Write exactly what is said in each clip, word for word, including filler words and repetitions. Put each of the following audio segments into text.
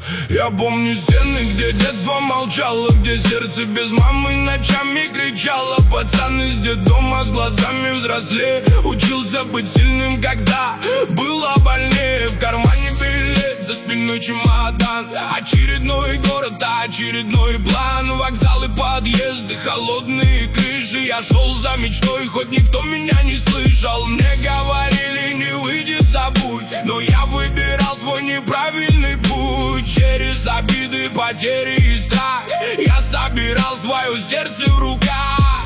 Я помню стены, где детство молчало, где сердце без мамы ночами кричало. Пацан из детдома с глазами взрослее, учился быть сильным, когда было больнее. В кармане билет, за спиной чемодан, очередной город, очередной план. Вокзалы, подъезды, холодные крыши. Я шел за мечтой, хоть никто меня не слышал. Мне говорили, не выйдет, забудь, но я выбирал свой неправильный путь. Через обиды, потери и страх я собирал свое сердце в руках.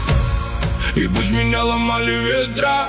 И пусть меня ломали ветра,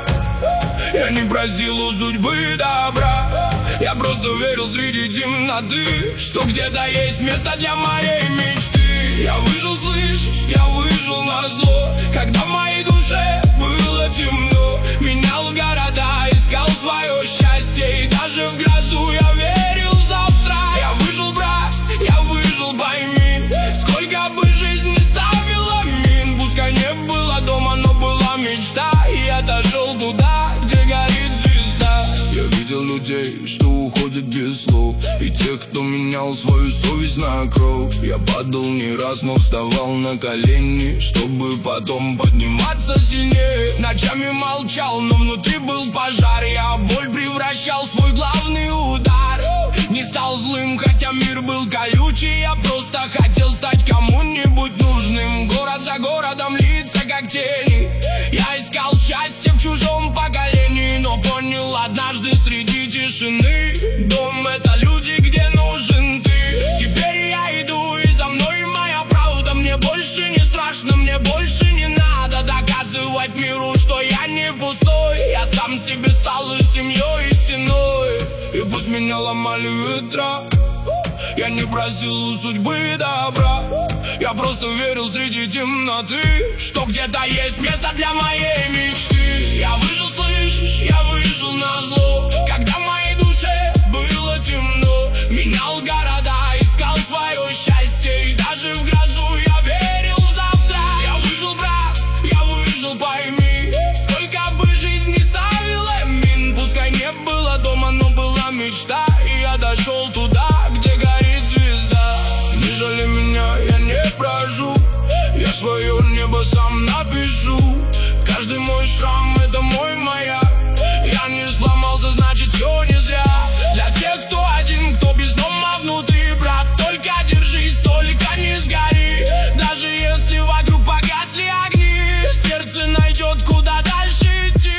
я не просил у судьбы добра. Я просто верил среди темноты, что где-то есть место для моей мечты. Я выжил, слышишь, я выжил назло, когда в моей душе было темно. Менял города, искал свое счастье, и даже в грозу я верил в завтра. Я выжил, брат, я выжил, пойми, сколько бы жизнь не ставила мин. Пускай не было дома, но была мечта, и я дошел туда, где горит звезда. Я видел людей, что уходят без слов, и тех, кто менял свою совесть на кровь. Я падал не раз, но вставал на колени, чтобы потом подниматься сильнее. Ночами молчал, но внутри был пожар. Я боль превращал в свой главный удар. Не стал злым, хотя мир был колючий. Я просто хотел стать кому-нибудь нужным. Город за городом, лица как тени. Я искал счастье в чужом поколении, но понял однажды среди тишины: дом — это люди, где нужен ты. Теперь я иду, и за мной моя правда. Мне больше не страшно, мне больше не надо доказывать миру, что я не пустой. Я сам себе стал и семьей, и стеной. И пусть меня ломали ветра, я не просил у судьбы добра. Я просто верил среди темноты, что где-то есть место для моей мечты. Я выжил, слышишь, я выжил назло, когда в моей душе было темно. Менял города, искал свое счастье, и даже в грозу я верил в завтра. Я выжил, брат, я выжил, пойми, сколько бы жизнь не ставила мин. Пускай не было дома, но была мечта, и я дошел туда, где горит звезда. Не жалей меня, я не прожу, я свое небо сам напишу. Каждый мой шрам — это мой маяк. Я не сломался, значит все не зря. Для тех, кто один, кто без дома внутри, брат, только держись, только не сгори. Даже если вокруг погасли огни, сердце найдет, куда дальше идти.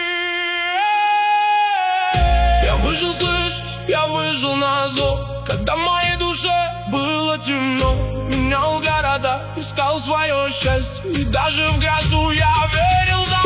Я выжил, слышишь, я выжил назло, когда в моей душе было темно. Менял города, искал свое счастье, и даже в грозу я верил.